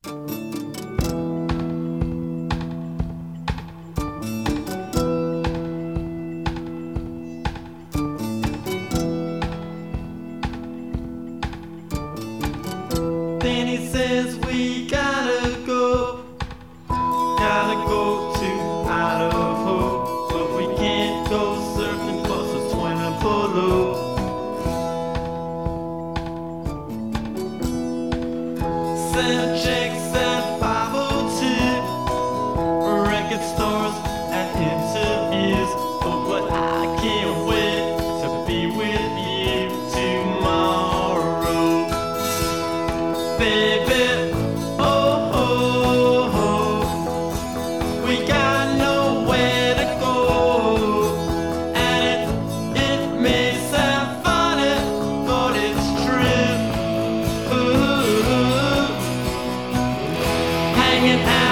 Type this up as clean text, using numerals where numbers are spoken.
Then he says we gotta go to Idaho, but we can't go surfing 'cause it's swimming below. Send checks at 502, record stores and interviews. Oh, but I can't wait to be with you tomorrow, baby. Oh, oh, oh. We got nowhere to go, and it may sound funny, but it's true. Ooh. Hanging out